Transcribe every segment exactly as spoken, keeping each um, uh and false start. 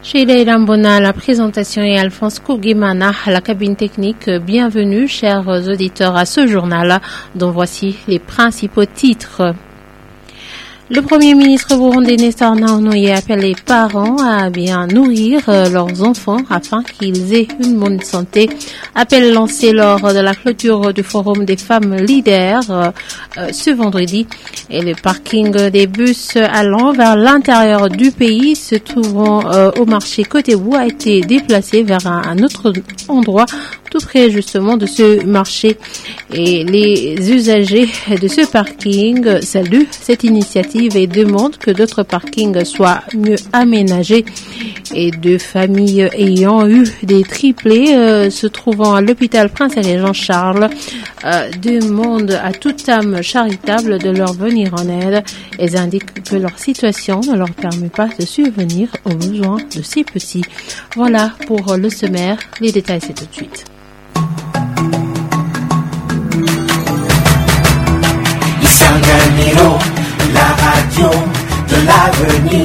Sheila Ilambona à la présentation et Alphonse Kougimana à la cabine technique. Bienvenue, chers auditeurs, à ce journal dont voici les principaux titres. Le Premier ministre burundais Nestor Naonoye appelle les parents à bien nourrir leurs enfants afin qu'ils aient une bonne santé. Appel lancé lors de la clôture du Forum des femmes leaders euh, ce vendredi. Et le parking des bus allant vers l'intérieur du pays se trouvant euh, au marché Kotebu a été déplacé vers un, un autre endroit tout près justement de ce marché. Et les usagers de ce parking saluent cette initiative et demandent que d'autres parkings soient mieux aménagés. Et deux familles ayant eu des triplés euh, se trouvant à l'hôpital Prince-Albert Jean-Charles euh, demandent à toute âme charitable de leur venir en aide. Elles indiquent que leur situation ne leur permet pas de subvenir aux besoins de ces petits. Voilà pour le sommaire. Les détails, c'est tout de suite. Isanganiro, la radio de l'avenir.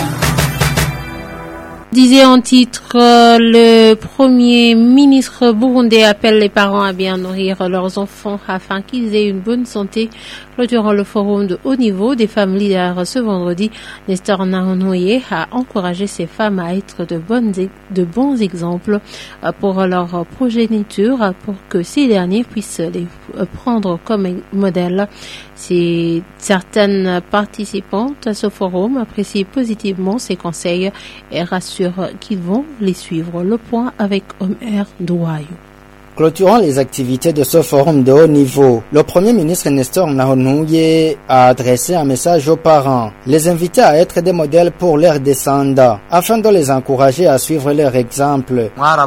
Disait en titre, euh, le Premier ministre burundais appelle les parents à bien nourrir leurs enfants afin qu'ils aient une bonne santé. Durant le forum de haut niveau des femmes leaders ce vendredi, Nestor Naonoye a encouragé ces femmes à être de, bonnes, de bons exemples pour leur progéniture, pour que ces derniers puissent les prendre comme modèle. Si certaines participantes à ce forum apprécient positivement ces conseils et rassurent qu'ils vont les suivre. Le point avec Omer Douayou. Clôturant les activités de ce forum de haut niveau, le Premier ministre Nestor Naonoye a adressé un message aux parents, les invitant à être des modèles pour leurs descendants, afin de les encourager à suivre leur exemple.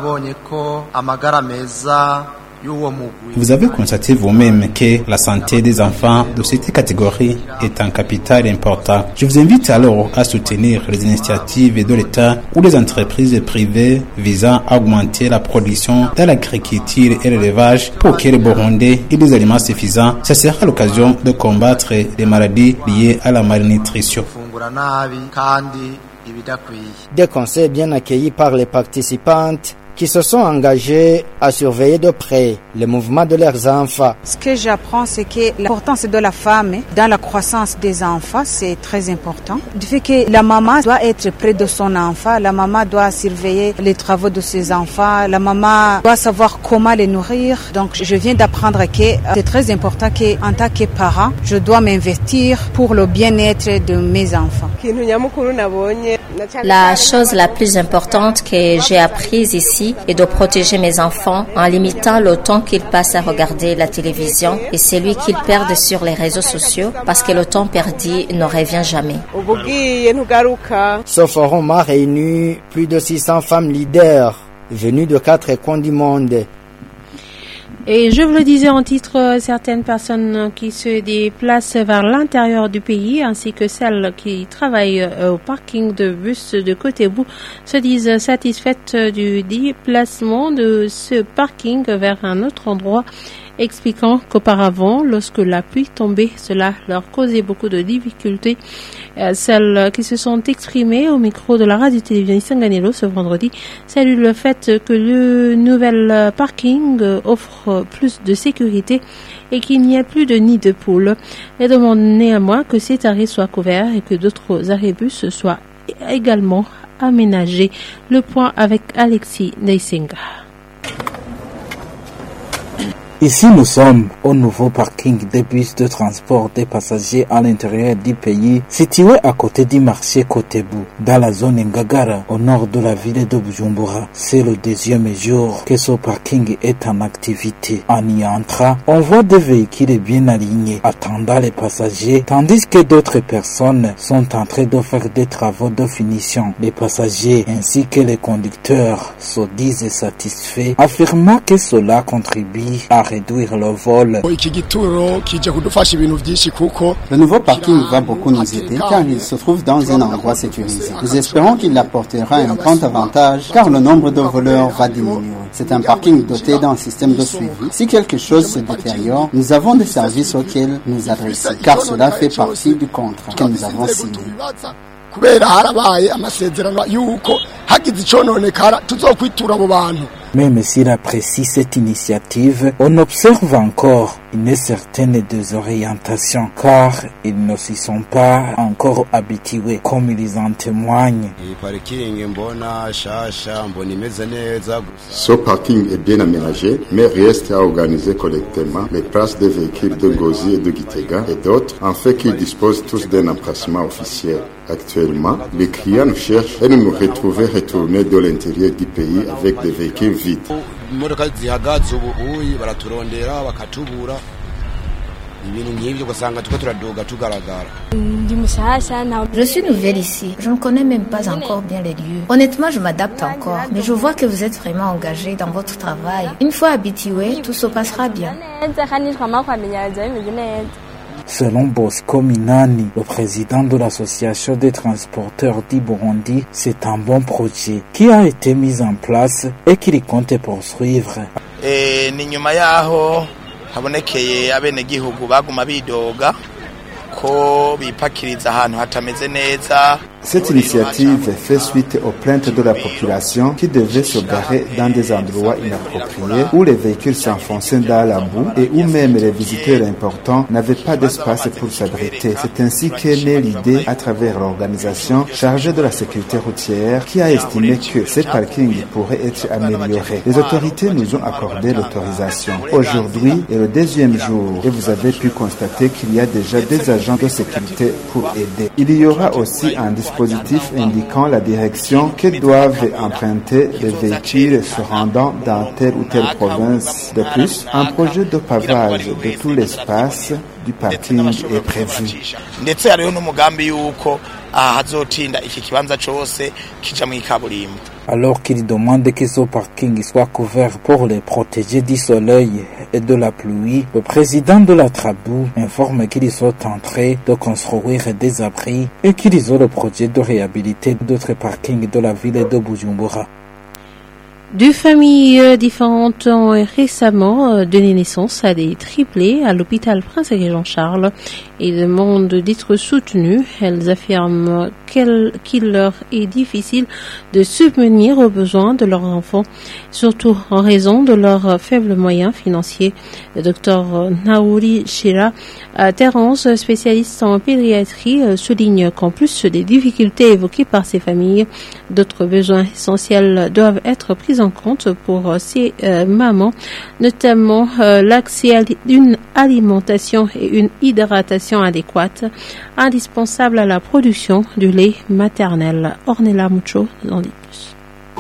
Vous avez constaté vous-même que la santé des enfants de cette catégorie est un capital important. Je vous invite alors à soutenir les initiatives de l'État ou des entreprises privées visant à augmenter la production dans l'agriculture et l'élevage pour que les Burundais aient des aliments suffisants. Ce sera l'occasion de combattre les maladies liées à la malnutrition. Des conseils bien accueillis par les participantes qui se sont engagés à surveiller de près le mouvement de leurs enfants. Ce que j'apprends, c'est que l'importance de la femme dans la croissance des enfants, c'est très important. Du fait que la maman doit être près de son enfant, la maman doit surveiller les travaux de ses enfants, la maman doit savoir comment les nourrir. Donc, je viens d'apprendre que c'est très important qu'en tant que parent, je dois m'investir pour le bien-être de mes enfants. La chose la plus importante que j'ai apprise ici est de protéger mes enfants en limitant le temps qu'ils passent à regarder la télévision et celui qu'ils perdent sur les réseaux sociaux parce que le temps perdu ne revient jamais. Ce forum a réuni plus de six cents femmes leaders venues de quatre coins du monde. Et je vous le disais en titre, certaines personnes qui se déplacent vers l'intérieur du pays ainsi que celles qui travaillent au parking de bus de Kotebu se disent satisfaites du déplacement de ce parking vers un autre endroit, expliquant qu'auparavant, lorsque la pluie tombait, cela leur causait beaucoup de difficultés. Euh, celles qui se sont exprimées au micro de la radio-télévision Isanganiro ce vendredi saluent le fait que le nouvel parking offre plus de sécurité et qu'il n'y a plus de nid de poules. Elles demandent néanmoins que cet arrêt soit couvert et que d'autres arrêts-bus soient également aménagés. Le point avec Alexis Neisenga. Ici, nous sommes au nouveau parking des bus de transport des passagers à l'intérieur du pays, situé à côté du marché Kotebu, dans la zone Ngagara, au nord de la ville de Bujumbura. C'est le deuxième jour que ce parking est en activité. En y entrant, on voit des véhicules bien alignés, attendant les passagers, tandis que d'autres personnes sont en train de faire des travaux de finition. Les passagers ainsi que les conducteurs se disent satisfaits, affirmant que cela contribue à réduire le vol. Le nouveau parking va beaucoup nous aider car il se trouve dans un endroit sécurisé. Nous espérons qu'il apportera un grand avantage car le nombre de voleurs va diminuer. C'est un parking doté d'un système de suivi. Si quelque chose se détériore, nous avons des services auxquels nous adresser car cela fait partie du contrat que nous avons signé. kubera harabaye amasezerano yuko hagize icononekara tuzokwitura abo bantu. Même s'il apprécie cette initiative, on observe encore une certaine désorientation car ils ne s'y sont pas encore habitués comme ils en témoignent. Ce parking est bien aménagé, mais reste à organiser correctement les places des véhicules de Ngozi et de Gitega et d'autres, en fait qu'ils disposent tous d'un emplacement officiel. Actuellement, les clients nous cherchent et nous nous retrouvons retournés de l'intérieur du pays avec des véhicules vides. Je suis nouvelle ici. Je ne connais même pas encore bien les lieux. Honnêtement, je m'adapte encore. Mais je vois que vous êtes vraiment engagé dans votre travail. Une fois habitué, tout se passera bien. Selon Bosco Minani, le président de l'association des transporteurs du Burundi, c'est un bon projet qui a été mis en place et qu'il compte poursuivre. Ni nyuma yaho habonekeye abenegihugu baguma bidoga ko bipakiriza ahantu hatameze neza. Cette initiative fait suite aux plaintes de la population qui devait se garer dans des endroits inappropriés où les véhicules s'enfonçaient dans la boue et où même les visiteurs importants n'avaient pas d'espace pour s'abriter. C'est ainsi qu'est née l'idée à travers l'organisation chargée de la sécurité routière qui a estimé que ces parkings pourraient être améliorés. Les autorités nous ont accordé l'autorisation. Aujourd'hui est le deuxième jour et vous avez pu constater qu'il y a déjà des agents de sécurité pour aider. Il y aura aussi un dispositif indiquant la direction que doivent emprunter les véhicules se rendant dans telle ou telle province. De plus, un projet de pavage de tout l'espace du parking est prévu. Alors qu'il demande que ce parking soit couvert pour les protéger du soleil et de la pluie, le président de la Trabou informe qu'ils sont en train de construire des abris et qu'ils ont le projet de réhabiliter d'autres parkings de la ville de Bujumbura. Deux familles différentes ont récemment donné naissance à des triplés à l'hôpital Prince-Régent-Charles et demandent d'être soutenues. Elles affirment qu'il leur est difficile de subvenir aux besoins de leurs enfants, surtout en raison de leurs faibles moyens financiers. Le docteur Naouri Shira, Terence, spécialiste en pédiatrie, souligne qu'en plus des difficultés évoquées par ces familles, d'autres besoins essentiels doivent être pris en compte pour ces euh, mamans, notamment euh, l'accès à une alimentation et une hydratation adéquate, indispensable à la production du lait maternel. Ornella Mucho nous en dit plus.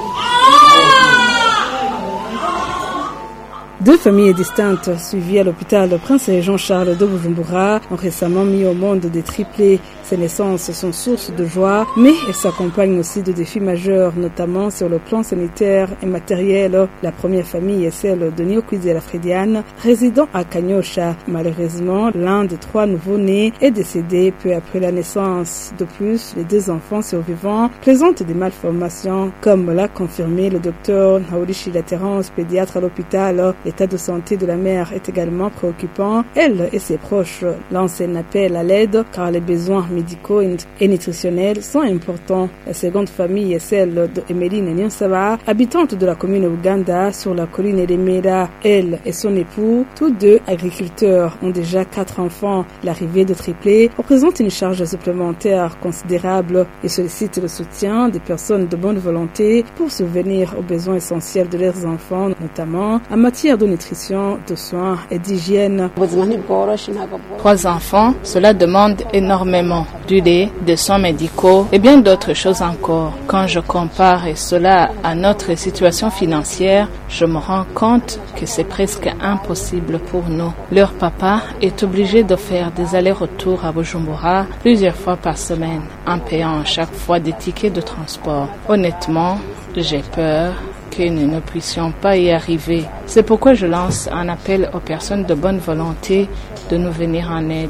Deux familles distinctes suivies à l'hôpital Prince-Régent-Charles de Bujumbura ont récemment mis au monde des triplés. Ces naissances sont source de joie, mais elles s'accompagnent aussi de défis majeurs, notamment sur le plan sanitaire et matériel. La première famille est celle de Niokwizera Frediane, résident à Kanyosha. Malheureusement, l'un des trois nouveaux-nés est décédé peu après la naissance. De plus, les deux enfants survivants présentent des malformations, comme l'a confirmé le docteur Naouri Shira Terence, pédiatre à l'hôpital. L'état de santé de la mère est également préoccupant. Elle et ses proches lancent un appel à l'aide car les besoins médicaux et nutritionnels sont importants. La seconde famille est celle de Emeline Nyonsaba, habitante de la commune Uganda sur la colline Remera. Elle et son époux, tous deux agriculteurs, ont déjà quatre enfants. L'arrivée de triplés représente une charge supplémentaire considérable et sollicite le soutien des personnes de bonne volonté pour subvenir aux besoins essentiels de leurs enfants, notamment en matière de nutrition, de soins et d'hygiène. Trois enfants, cela demande énormément du lait, des soins médicaux et bien d'autres choses encore. Quand je compare cela à notre situation financière, je me rends compte que c'est presque impossible pour nous. Leur papa est obligé de faire des allers-retours à Bujumbura plusieurs fois par semaine, en payant à chaque fois des tickets de transport. Honnêtement, j'ai peur que nous ne puissions pas y arriver. C'est pourquoi je lance un appel aux personnes de bonne volonté de nous venir en aide.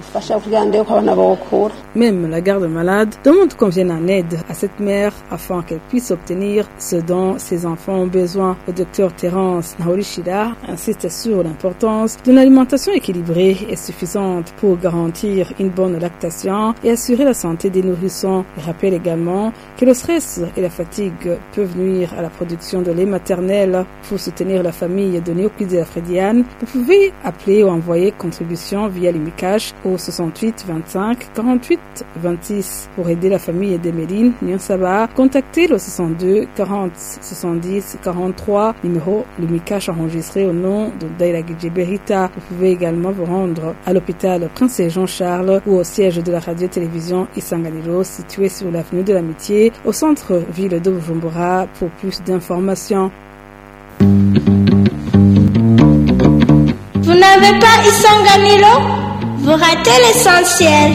Même la garde malade demande qu'on vienne en aide à cette mère afin qu'elle puisse obtenir ce dont ses enfants ont besoin. Le docteur Terence Naorishida insiste sur l'importance d'une alimentation équilibrée et suffisante pour garantir une bonne lactation et assurer la santé des nourrissons. Il rappelle également que le stress et la fatigue peuvent nuire à la production de lait maternel. Pour soutenir la famille de Néokudia Frediane, vous pouvez appeler ou envoyer contribution via l'Imicash au soixante-huit vingt-cinq quarante-huit vingt-six. Pour aider la famille de Méline, Nyansaba, contactez le soixante-deux quarante soixante-dix quarante-trois, numéro l'Imicash enregistré au nom de Daila Gidjeberita. Vous pouvez également vous rendre à l'hôpital Prince Jean-Charles ou au siège de la radio-télévision Isanganiro situé sur l'avenue de l'Amitié au centre-ville de Bujumbura pour plus d'informations. Vous n'avez pas Isanganiro? Vous ratez l'essentiel.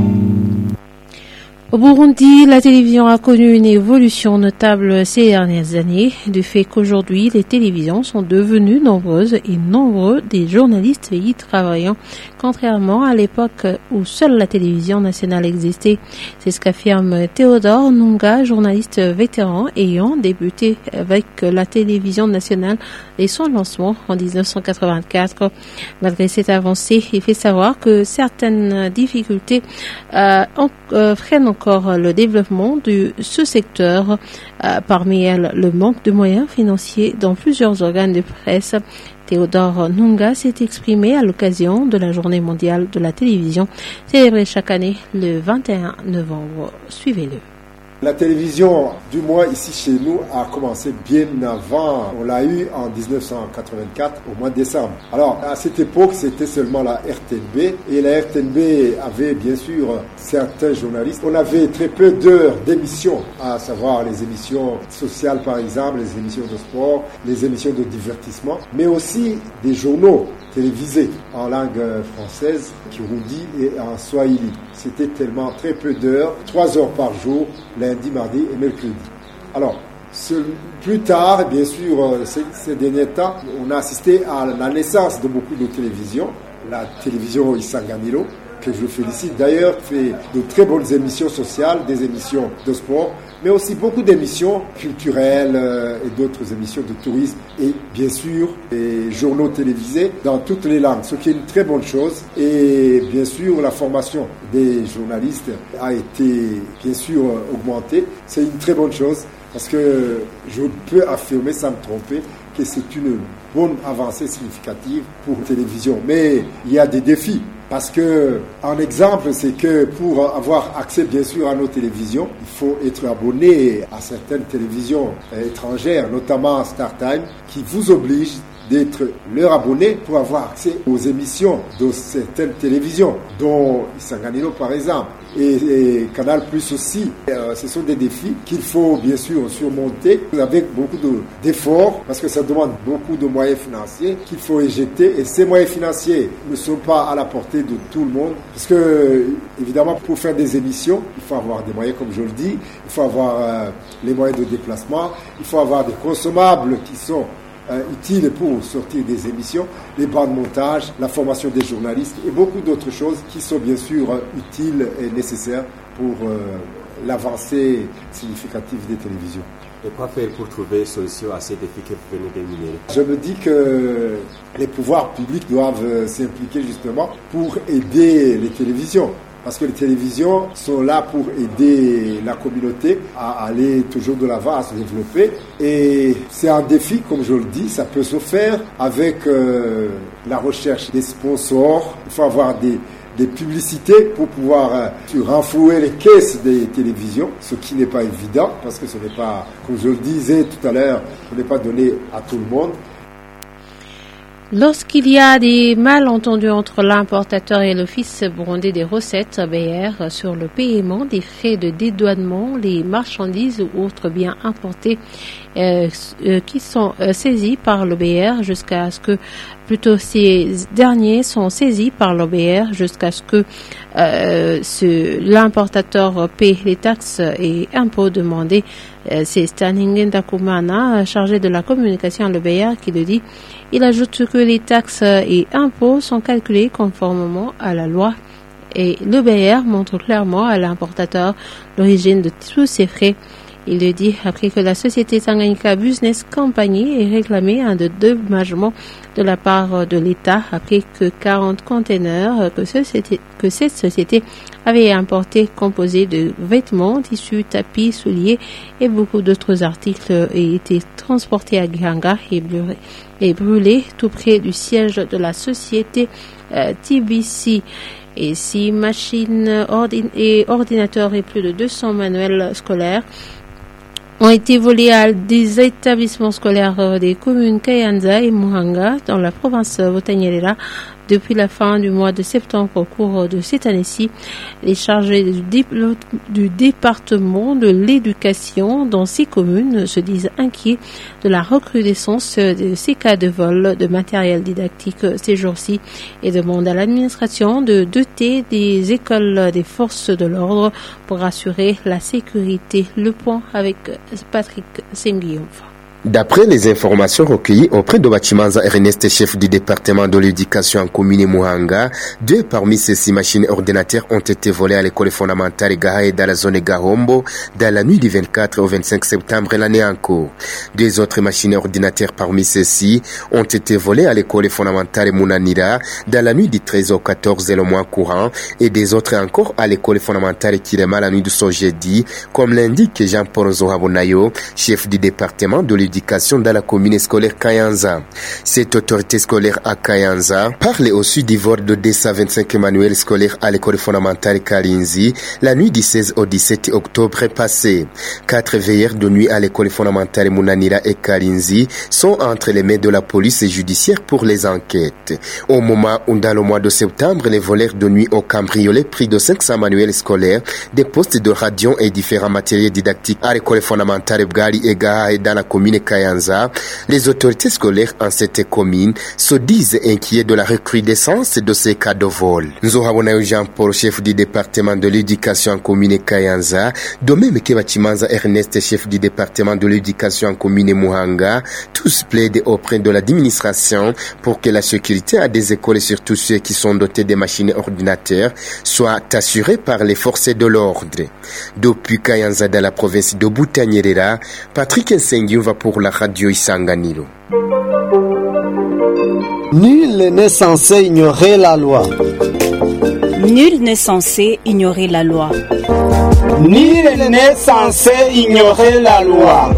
Au Burundi, la télévision a connu une évolution notable ces dernières années, du fait qu'aujourd'hui, les télévisions sont devenues nombreuses et nombreux des journalistes y travaillant, contrairement à l'époque où seule la télévision nationale existait. C'est ce qu'affirme Théodore Nunga, journaliste vétéran ayant débuté avec la télévision nationale et son lancement en dix-neuf cent quatre-vingt-quatre. Malgré cette avancée, il fait savoir que certaines difficultés euh, en, euh, freinent encore le développement de ce secteur, euh, parmi elles le manque de moyens financiers dans plusieurs organes de presse. Théodore Nunga s'est exprimé à l'occasion de la Journée mondiale de la télévision, célébrée chaque année le vingt et un novembre. Suivez-le. La télévision, du moins ici chez nous, a commencé bien avant. On l'a eu en dix-neuf cent quatre-vingt-quatre, au mois de décembre. Alors, à cette époque, c'était seulement la R T N B. Et la R T N B avait bien sûr certains journalistes. On avait très peu d'heures d'émissions, à savoir les émissions sociales par exemple, les émissions de sport, les émissions de divertissement, mais aussi des journaux télévisés en langue française, kirundi et en swahili. C'était tellement très peu d'heures, trois heures par jour, lundi, mardi et mercredi. Alors, ce, plus tard, bien sûr, ces, ces derniers temps, on a assisté à la naissance de beaucoup de télévisions, la télévision Isanganiro, que je félicite d'ailleurs, fait de très bonnes émissions sociales, des émissions de sport, mais aussi beaucoup d'émissions culturelles euh, et d'autres émissions de tourisme et bien sûr des journaux télévisés dans toutes les langues, ce qui est une très bonne chose. Et bien sûr, la formation des journalistes a été bien sûr augmentée. C'est une très bonne chose parce que je peux affirmer sans me tromper que c'est une bonne avancée significative pour la télévision. Mais il y a des défis. Parce que, un exemple, c'est que pour avoir accès, bien sûr, à nos télévisions, il faut être abonné à certaines télévisions étrangères, notamment StarTime, qui vous obligent d'être leur abonné pour avoir accès aux émissions de certaines télévisions, dont Isanganiro par exemple, et, et Canal Plus aussi. Euh, ce sont des défis qu'il faut bien sûr surmonter avec beaucoup de, d'efforts, parce que ça demande beaucoup de moyens financiers qu'il faut éjecter, et ces moyens financiers ne sont pas à la portée de tout le monde, parce que évidemment pour faire des émissions, il faut avoir des moyens comme je le dis, il faut avoir euh, les moyens de déplacement, il faut avoir des consommables qui sont Euh, utile pour sortir des émissions, les bancs de montage, la formation des journalistes et beaucoup d'autres choses qui sont bien sûr euh, utiles et nécessaires pour euh, l'avancée significative des télévisions. Et quoi faire pour trouver une solution à ces défis que vous venez d'énumérer? Je me dis que les pouvoirs publics doivent euh, s'impliquer justement pour aider les télévisions. Parce que les télévisions sont là pour aider la communauté à aller toujours de l'avant, à se développer. Et c'est un défi, comme je le dis, ça peut se faire avec euh, la recherche des sponsors. Il faut avoir des, des publicités pour pouvoir euh, renflouer les caisses des télévisions, ce qui n'est pas évident, parce que ce n'est pas, comme je le disais tout à l'heure, ce n'est pas donné à tout le monde. Lorsqu'il y a des malentendus entre l'importateur et l'Office burundais des recettes B R sur le paiement des frais de dédouanement, les marchandises ou autres biens importés euh, euh, qui sont euh, saisis par le B R jusqu'à ce que, plutôt ces derniers sont saisis par le B R jusqu'à ce que euh, ce, l'importateur paie les taxes et impôts demandés. C'est Stanley Ndakumana, chargé de la communication à l'O B R, qui le dit. Il ajoute que que les taxes et impôts sont calculés conformément à la loi. Et le B R montre clairement à l'importateur l'origine de tous ces frais. Il le dit après que la société Tanganyika Business Company ait réclamé un dédommagement de la part de l'État après que quarante containers que, société, que cette société avait importés composés de vêtements, tissus, tapis, souliers et beaucoup d'autres articles aient été transportés à Gihanga et brûlés, et brûlés tout près du siège de la société euh, T B C. Et six machines ordin- et ordinateurs et plus de deux cents manuels scolaires ont été volés à des établissements scolaires des communes Kayanza et Muhanga dans la province Botanyerera depuis la fin du mois de septembre. Au cours de cette année-ci, les chargés du, dé- du département de l'éducation dans ces communes se disent inquiets de la recrudescence de ces cas de vol de matériel didactique ces jours-ci et demandent à l'administration de doter des écoles des forces de l'ordre pour assurer la sécurité. Le point avec Patrick Senguiumfa. D'après les informations recueillies auprès de Bachimanza Ernest, chef du département de l'éducation en commune Muhanga, deux parmi ces six machines ordinateurs ont été volées à l'école fondamentale Gahae dans la zone Gahombo dans la nuit du vingt-quatre au vingt-cinq septembre l'année en cours. Deux autres machines ordinateurs parmi ceux-ci ont été volées à l'école fondamentale Munanira dans la nuit du treize au quatorze le mois courant et des autres encore à l'école fondamentale Kirema la nuit de ce jeudi, comme l'indique Jean-Paul Zohabonayo, chef du département de l'éducation dans la commune scolaire Kayanza. Cette autorité scolaire à Kayanza parlait au sud d'Ivoire de deux cent vingt-cinq manuels scolaires à l'école fondamentale Kalinzi la nuit du seize au dix-sept octobre passé. Quatre veilleurs de nuit à l'école fondamentale Munanira et Kalinzi sont entre les mains de la police judiciaire pour les enquêtes. Au moment où dans le mois de septembre, les voleurs de nuit ont cambriolé près de cinq cents manuels scolaires, des postes de radio et différents matériels didactiques à l'école fondamentale Bgali et Gaha et dans la commune Kayanza, les autorités scolaires en cette commune se disent inquiets de la recrudescence de ces cas de vol. Nzohabonayo Jean-Paul, chef du département de l'éducation en commune Kayanza, de même que Bachimanza Ernest, chef du département de l'éducation en commune Muhanga, tous plaident auprès de l'administration pour que la sécurité à des écoles et surtout ceux qui sont dotés de machines ordinateurs soit assurée par les forces de l'ordre. Depuis Kayanza dans la province de Butanyerera, Patrick Nsengium va pour la radio Isanganiro. Nul n'est censé ignorer la loi. Nul n'est censé ignorer la loi. Nul n'est censé ignorer la loi.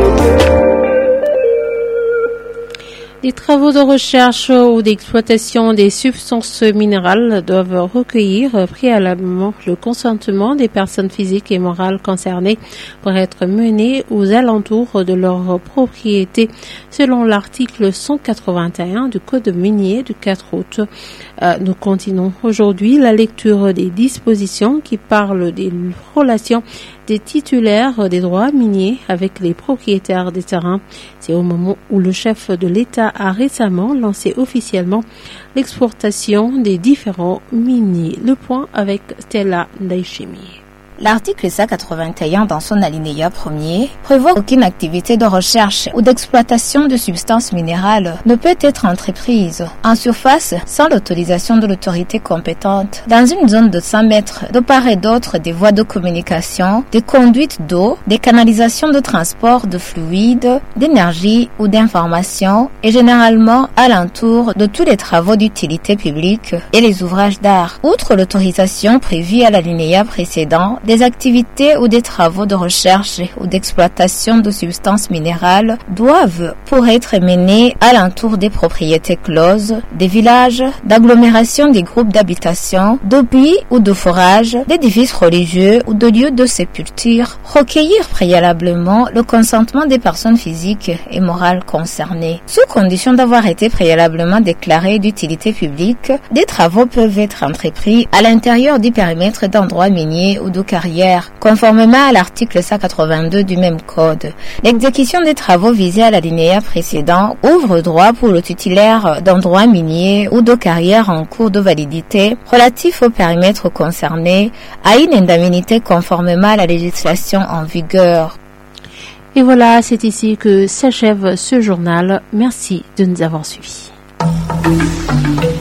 Les travaux de recherche ou d'exploitation des substances minérales doivent recueillir préalablement le consentement des personnes physiques et morales concernées pour être menés aux alentours de leur propriété, selon l'article cent quatre-vingt-un du Code minier du quatre août. Euh, nous continuons aujourd'hui la lecture des dispositions qui parlent des relations des titulaires des droits miniers avec les propriétaires des terrains. C'est au moment où le chef de l'État a récemment lancé officiellement l'exportation des différents miniers. Le point avec Stella Ndaishimi. L'article cent quatre-vingt-un dans son alinéa premier prévoit qu'aucune activité de recherche ou d'exploitation de substances minérales ne peut être entreprise en surface sans l'autorisation de l'autorité compétente dans une zone de cent mètres de part et d'autre des voies de communication, des conduites d'eau, des canalisations de transport de fluides, d'énergie ou d'information et généralement alentour de tous les travaux d'utilité publique et les ouvrages d'art. Outre l'autorisation prévue à l'alinéa précédent, des activités ou des travaux de recherche ou d'exploitation de substances minérales doivent, pour être menés alentour des propriétés closes, des villages, d'agglomérations des groupes d'habitation, de puits ou de forages, d'édifices religieux ou de lieux de sépulture, recueillir préalablement le consentement des personnes physiques et morales concernées. Sous condition d'avoir été préalablement déclarés d'utilité publique, des travaux peuvent être entrepris à l'intérieur du périmètre d'endroits miniers ou de carrière, conformément à l'article cent quatre-vingt-deux du même code. L'exécution des travaux visés à l'alinéa précédent ouvre droit pour le titulaire d'endroits miniers ou de carrière en cours de validité relatif au périmètre concerné à une indemnité conformément à la législation en vigueur. Et voilà, c'est ici que s'achève ce journal. Merci de nous avoir suivis. Afrique.